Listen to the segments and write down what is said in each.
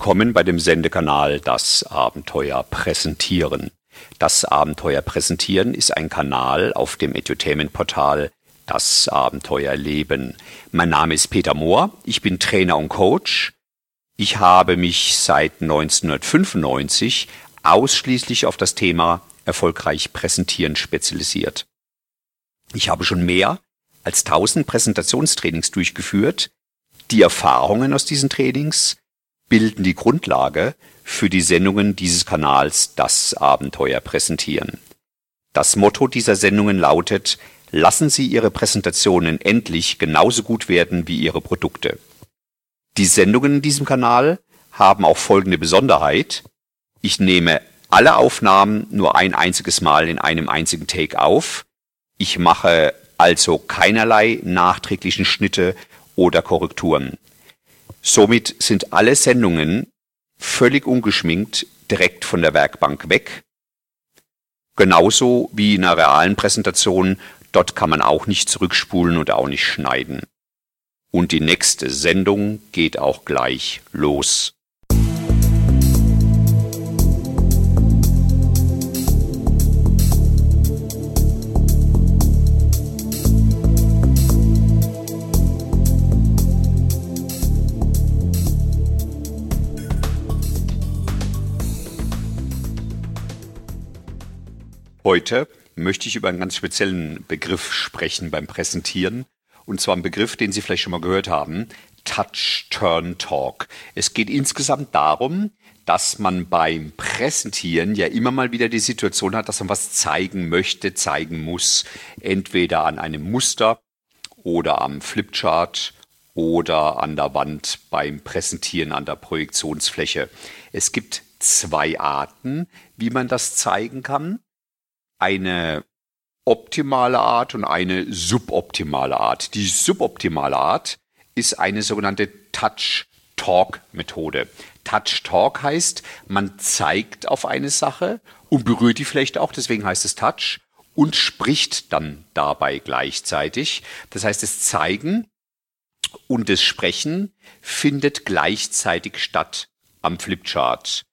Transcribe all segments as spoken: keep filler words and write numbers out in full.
Willkommen bei dem Sendekanal Das Abenteuer Präsentieren. Das Abenteuer Präsentieren ist ein Kanal auf dem Edutainment-Portal Das Abenteuer Leben. Mein Name ist Peter Mohr, ich bin Trainer und Coach. Ich habe mich seit neunzehnhundertfünfundneunzig ausschließlich auf das Thema erfolgreich präsentieren spezialisiert. Ich habe schon mehr als tausend Präsentationstrainings durchgeführt. Die Erfahrungen aus diesen Trainings bilden die Grundlage für die Sendungen dieses Kanals Das Abenteuer Präsentieren. Das Motto dieser Sendungen lautet: Lassen Sie Ihre Präsentationen endlich genauso gut werden wie Ihre Produkte. Die Sendungen in diesem Kanal haben auch folgende Besonderheit: Ich nehme alle Aufnahmen nur ein einziges Mal in einem einzigen Take auf. Ich mache also keinerlei nachträglichen Schnitte oder Korrekturen. Somit sind alle Sendungen völlig ungeschminkt direkt von der Werkbank weg. Genauso wie in einer realen Präsentation, dort kann man auch nicht zurückspulen und auch nicht schneiden. Und die nächste Sendung geht auch gleich los. Heute möchte ich über einen ganz speziellen Begriff sprechen beim Präsentieren. Und zwar einen Begriff, den Sie vielleicht schon mal gehört haben: Touch-Turn-Talk. Es geht insgesamt darum, dass man beim Präsentieren ja immer mal wieder die Situation hat, dass man was zeigen möchte, zeigen muss. Entweder an einem Muster oder am Flipchart oder an der Wand beim Präsentieren an der Projektionsfläche. Es gibt zwei Arten, wie man das zeigen kann. Eine optimale Art und eine suboptimale Art. Die suboptimale Art ist eine sogenannte Touch-Talk-Methode. Touch-Talk heißt, man zeigt auf eine Sache und berührt die vielleicht auch, deswegen heißt es Touch, und spricht dann dabei gleichzeitig. Das heißt, das Zeigen und das Sprechen findet gleichzeitig statt am Flipchart.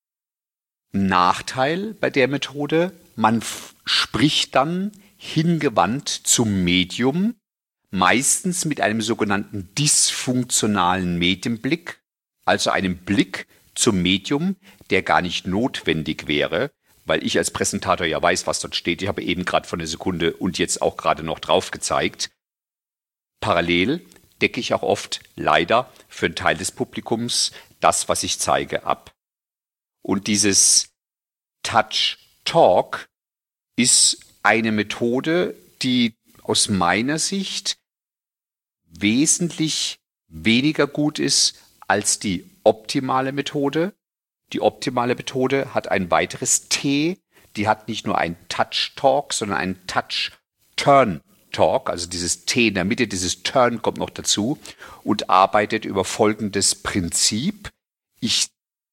Nachteil bei der Methode: Man f- spricht dann hingewandt zum Medium, meistens mit einem sogenannten dysfunktionalen Medienblick, also einem Blick zum Medium, der gar nicht notwendig wäre, weil ich als Präsentator ja weiß, was dort steht. Ich habe eben gerade vor einer Sekunde und jetzt auch gerade noch drauf gezeigt. Parallel decke ich auch oft, leider, für einen Teil des Publikums das, was ich zeige, ab. Und dieses Touch-Talk ist eine Methode, die aus meiner Sicht wesentlich weniger gut ist als die optimale Methode. Die optimale Methode hat ein weiteres T, die hat nicht nur ein Touch-Talk, sondern ein Touch-Turn-Talk, also dieses T in der Mitte, dieses Turn kommt noch dazu und arbeitet über folgendes Prinzip: Ich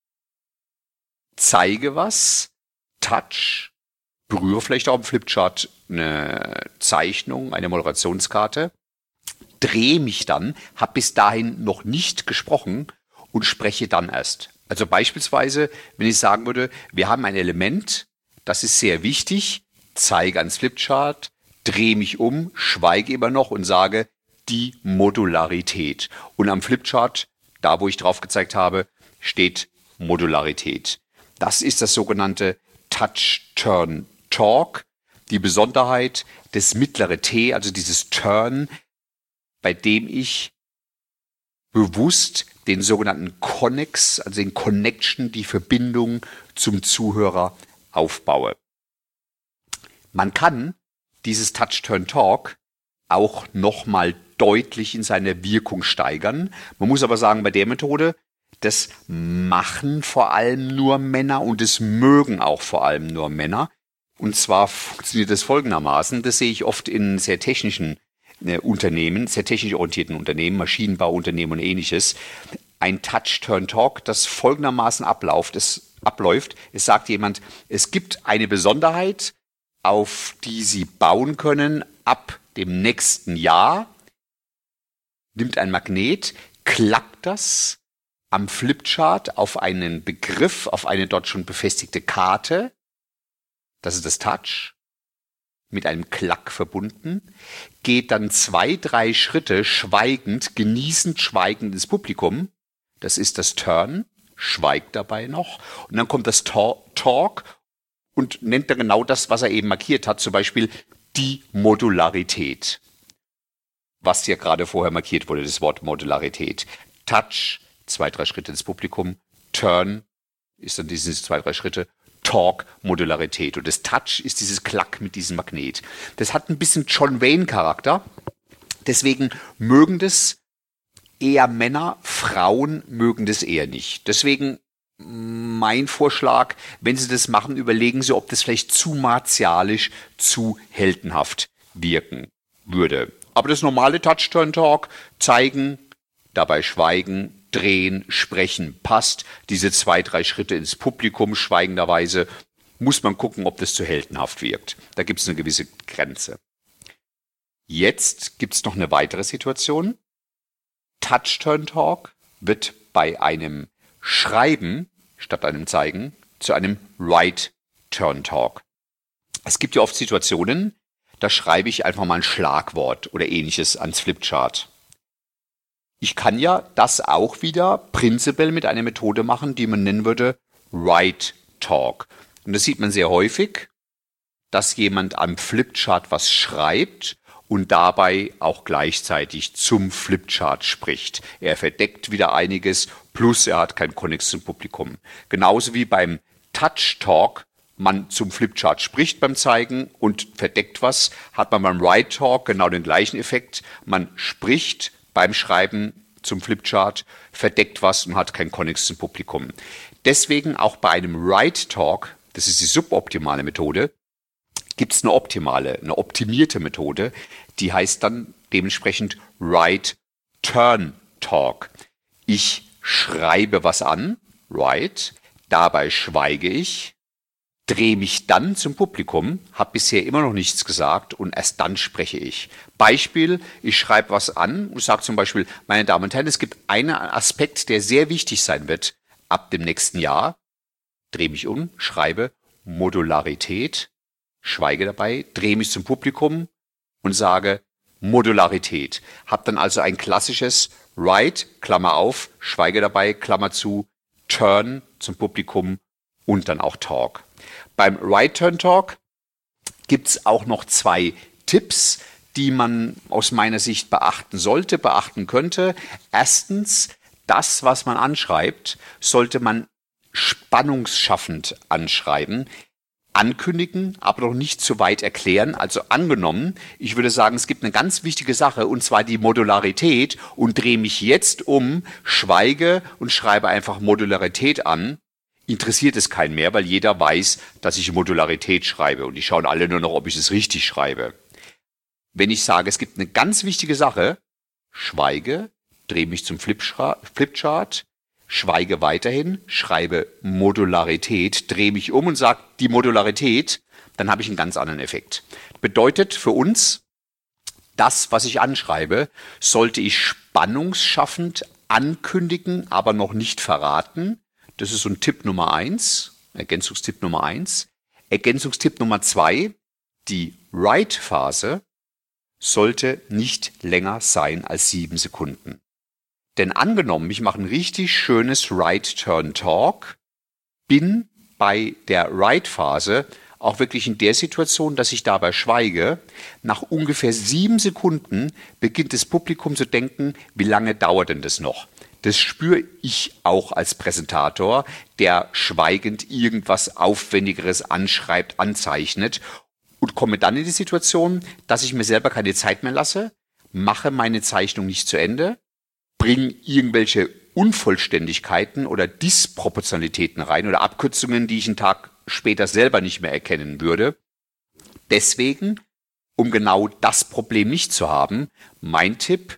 zeige was, Touch, berühre vielleicht auch im Flipchart eine Zeichnung, eine Moderationskarte, drehe mich dann, habe bis dahin noch nicht gesprochen und spreche dann erst. Also beispielsweise, wenn ich sagen würde, wir haben ein Element, das ist sehr wichtig, zeige ans Flipchart, drehe mich um, schweige immer noch und sage die Modularität. Und am Flipchart, da wo ich drauf gezeigt habe, steht Modularität. Das ist das sogenannte Touch-Turn-Talk. Die Besonderheit, das mittlere T, also dieses Turn, bei dem ich bewusst den sogenannten Connex, also den Connection, die Verbindung zum Zuhörer aufbaue. Man kann dieses Touch-Turn-Talk auch nochmal deutlich in seiner Wirkung steigern. Man muss aber sagen, bei der Methode, das machen vor allem nur Männer und es mögen auch vor allem nur Männer. Und zwar funktioniert das folgendermaßen: Das sehe ich oft in sehr technischen äh, Unternehmen, sehr technisch orientierten Unternehmen, Maschinenbauunternehmen und ähnliches. Ein Touch-Turn-Talk, das folgendermaßen abläuft. Es, abläuft. Es sagt jemand, es gibt eine Besonderheit, auf die Sie bauen können ab dem nächsten Jahr. Nimmt ein Magnet, klappt das am Flipchart auf einen Begriff, auf eine dort schon befestigte Karte, das ist das Touch, mit einem Klack verbunden, geht dann zwei, drei Schritte schweigend, genießend schweigend ins Publikum, das ist das Turn, schweigt dabei noch, und dann kommt das Talk und nennt dann genau das, was er eben markiert hat, zum Beispiel die Modularität, was ja gerade vorher markiert wurde, das Wort Modularität. Touch, zwei, drei Schritte ins Publikum, Turn ist dann diese zwei, drei Schritte, Talk, Modularität. Und das Touch ist dieses Klack mit diesem Magnet. Das hat ein bisschen John Wayne-Charakter. Deswegen mögen das eher Männer, Frauen mögen das eher nicht. Deswegen mein Vorschlag, wenn Sie das machen, überlegen Sie, ob das vielleicht zu martialisch, zu heldenhaft wirken würde. Aber das normale Touch-Turn-Talk, zeigen, dabei schweigen, drehen, sprechen, passt. Diese zwei, drei Schritte ins Publikum schweigenderweise, muss man gucken, ob das zu heldenhaft wirkt. Da gibt es eine gewisse Grenze. Jetzt gibt es noch eine weitere Situation. Touch-Turn-Talk wird bei einem Schreiben statt einem Zeigen zu einem Write-Turn-Talk. Es gibt ja oft Situationen, da schreibe ich einfach mal ein Schlagwort oder ähnliches ans Flipchart. Ich kann ja das auch wieder prinzipiell mit einer Methode machen, die man nennen würde Write Talk. Und das sieht man sehr häufig, dass jemand am Flipchart was schreibt und dabei auch gleichzeitig zum Flipchart spricht. Er verdeckt wieder einiges, plus er hat keinen Konnex zum Publikum. Genauso wie beim Touch Talk man zum Flipchart spricht beim Zeigen und verdeckt was, hat man beim Write Talk genau den gleichen Effekt. Man spricht beim Schreiben zum Flipchart, verdeckt was und hat keinen Konnex zum Publikum. Deswegen auch bei einem Write Talk, das ist die suboptimale Methode, gibt es eine optimale, eine optimierte Methode, die heißt dann dementsprechend Write Turn Talk. Ich schreibe was an, write, dabei schweige ich, drehe mich dann zum Publikum, habe bisher immer noch nichts gesagt und erst dann spreche ich. Beispiel, ich schreibe was an und sage zum Beispiel, meine Damen und Herren, es gibt einen Aspekt, der sehr wichtig sein wird ab dem nächsten Jahr. Drehe mich um, schreibe Modularität, schweige dabei, drehe mich zum Publikum und sage Modularität. Hab dann also ein klassisches Write, Klammer auf, schweige dabei, Klammer zu, Turn zum Publikum und dann auch Talk. Beim Write-Turn-Talk gibt es auch noch zwei Tipps, die man aus meiner Sicht beachten sollte, beachten könnte. Erstens, das, was man anschreibt, sollte man spannungsschaffend anschreiben, ankündigen, aber noch nicht zu weit erklären. Also angenommen, ich würde sagen, es gibt eine ganz wichtige Sache, und zwar die Modularität, und drehe mich jetzt um, schweige und schreibe einfach Modularität an. Interessiert es keinen mehr, weil jeder weiß, dass ich Modularität schreibe und die schauen alle nur noch, ob ich es richtig schreibe. Wenn ich sage, es gibt eine ganz wichtige Sache, schweige, drehe mich zum Flipchart, schweige weiterhin, schreibe Modularität, drehe mich um und sage die Modularität, dann habe ich einen ganz anderen Effekt. Bedeutet für uns, das, was ich anschreibe, sollte ich spannungsschaffend ankündigen, aber noch nicht verraten. Das ist so ein Tipp Nummer eins, Ergänzungstipp Nummer eins. Ergänzungstipp Nummer zwei, die Write-Phase sollte nicht länger sein als sieben Sekunden. Denn angenommen, ich mache ein richtig schönes Write-Turn-Talk, bin bei der Write-Phase auch wirklich in der Situation, dass ich dabei schweige. Nach ungefähr sieben Sekunden beginnt das Publikum zu denken, wie lange dauert denn das noch? Das spüre ich auch als Präsentator, der schweigend irgendwas Aufwendigeres anschreibt, anzeichnet und komme dann in die Situation, dass ich mir selber keine Zeit mehr lasse, mache meine Zeichnung nicht zu Ende, bringe irgendwelche Unvollständigkeiten oder Disproportionalitäten rein oder Abkürzungen, die ich einen Tag später selber nicht mehr erkennen würde. Deswegen, um genau das Problem nicht zu haben, mein Tipp: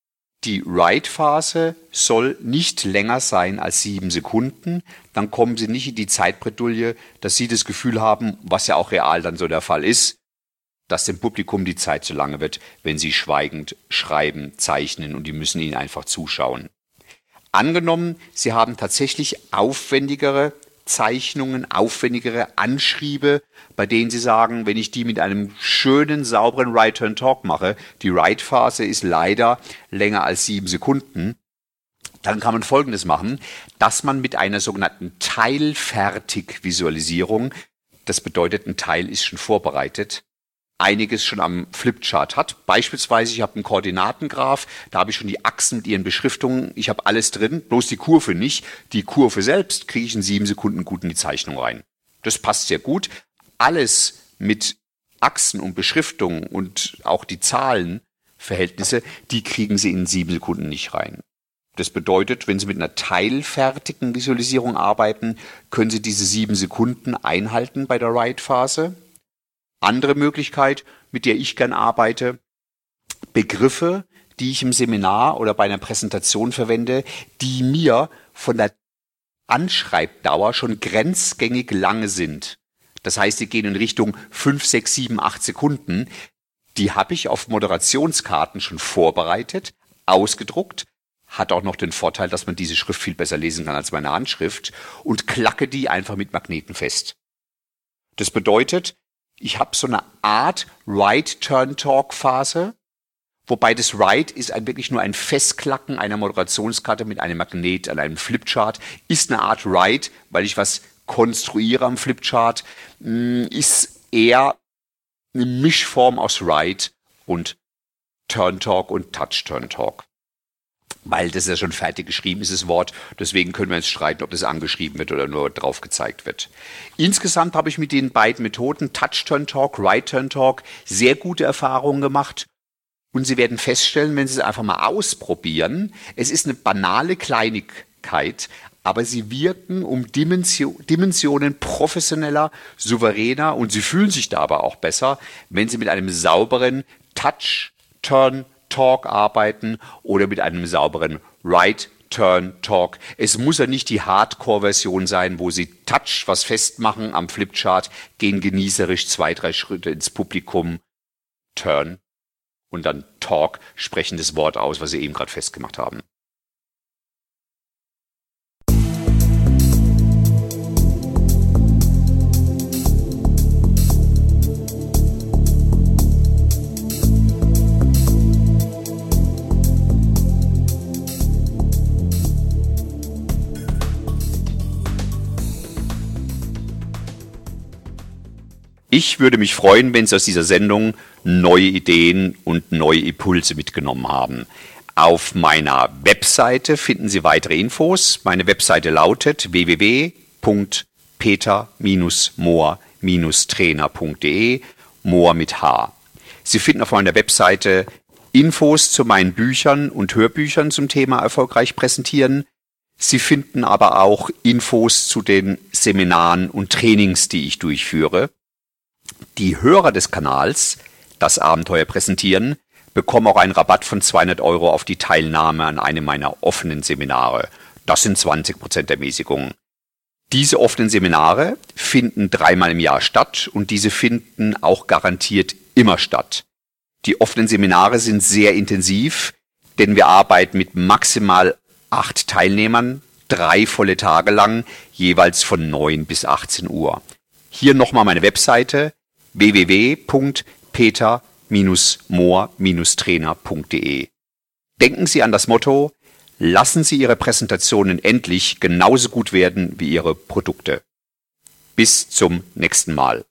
Die Write-Phase soll nicht länger sein als sieben Sekunden. Dann kommen Sie nicht in die Zeitbredouille, dass Sie das Gefühl haben, was ja auch real dann so der Fall ist, dass dem Publikum die Zeit zu lange wird, wenn Sie schweigend schreiben, zeichnen und die müssen Ihnen einfach zuschauen. Angenommen, Sie haben tatsächlich aufwendigere Zeichnungen, aufwendigere Anschriebe, bei denen Sie sagen, wenn ich die mit einem schönen, sauberen Write-Turn-Talk mache, die Write-Phase ist leider länger als sieben Sekunden, dann kann man Folgendes machen, dass man mit einer sogenannten Teilfertig-Visualisierung, das bedeutet, ein Teil ist schon vorbereitet, einiges schon am Flipchart hat. Beispielsweise, ich habe einen Koordinatengraph, da habe ich schon die Achsen mit ihren Beschriftungen, ich habe alles drin, bloß die Kurve nicht. Die Kurve selbst kriege ich in sieben Sekunden gut in die Zeichnung rein. Das passt sehr gut. Alles mit Achsen und Beschriftungen und auch die Zahlenverhältnisse, die kriegen Sie in sieben Sekunden nicht rein. Das bedeutet, wenn Sie mit einer teilfertigen Visualisierung arbeiten, können Sie diese sieben Sekunden einhalten bei der Write-Phase. Andere Möglichkeit, mit der ich gern arbeite, Begriffe, die ich im Seminar oder bei einer Präsentation verwende, die mir von der Anschreibdauer schon grenzgängig lange sind. Das heißt, sie gehen in Richtung fünf, sechs, sieben, acht Sekunden. Die habe ich auf Moderationskarten schon vorbereitet, ausgedruckt, hat auch noch den Vorteil, dass man diese Schrift viel besser lesen kann als meine Handschrift und klacke die einfach mit Magneten fest. Das bedeutet, ich habe so eine Art Write-Turn-Talk-Phase, wobei das Write ist ein, wirklich nur ein Festklacken einer Moderationskarte mit einem Magnet an einem Flipchart, ist eine Art Write, weil ich was konstruiere am Flipchart, ist eher eine Mischform aus Write und Turn-Talk und Touch-Turn-Talk. Weil das ja schon fertig geschrieben ist, das Wort. Deswegen können wir uns streiten, ob das angeschrieben wird oder nur drauf gezeigt wird. Insgesamt habe ich mit den beiden Methoden Touch-Turn-Talk, Write-Turn-Talk sehr gute Erfahrungen gemacht. Und Sie werden feststellen, wenn Sie es einfach mal ausprobieren, es ist eine banale Kleinigkeit, aber sie wirken um Dimensionen professioneller, souveräner und Sie fühlen sich da aber auch besser, wenn Sie mit einem sauberen Touch-Turn-Talk Talk arbeiten oder mit einem sauberen Write-Turn-Talk. Es muss ja nicht die Hardcore-Version sein, wo Sie Touch was festmachen am Flipchart, gehen genießerisch zwei, drei Schritte ins Publikum, Turn und dann Talk, sprechen das Wort aus, was Sie eben gerade festgemacht haben. Ich würde mich freuen, wenn Sie aus dieser Sendung neue Ideen und neue Impulse mitgenommen haben. Auf meiner Webseite finden Sie weitere Infos. Meine Webseite lautet w w w punkt peter mohr trainer punkt d e, Mohr mit H. Sie finden auf meiner Webseite Infos zu meinen Büchern und Hörbüchern zum Thema erfolgreich präsentieren. Sie finden aber auch Infos zu den Seminaren und Trainings, die ich durchführe. Die Hörer des Kanals, das Abenteuer präsentieren, bekommen auch einen Rabatt von zweihundert Euro auf die Teilnahme an einem meiner offenen Seminare. Das sind zwanzig Prozent Ermäßigung. Diese offenen Seminare finden dreimal im Jahr statt und diese finden auch garantiert immer statt. Die offenen Seminare sind sehr intensiv, denn wir arbeiten mit maximal acht Teilnehmern, drei volle Tage lang, jeweils von neun bis achtzehn Uhr. Hier nochmal meine Webseite w w w punkt peter mohr trainer punkt d e. Denken Sie an das Motto: Lassen Sie Ihre Präsentationen endlich genauso gut werden wie Ihre Produkte. Bis zum nächsten Mal.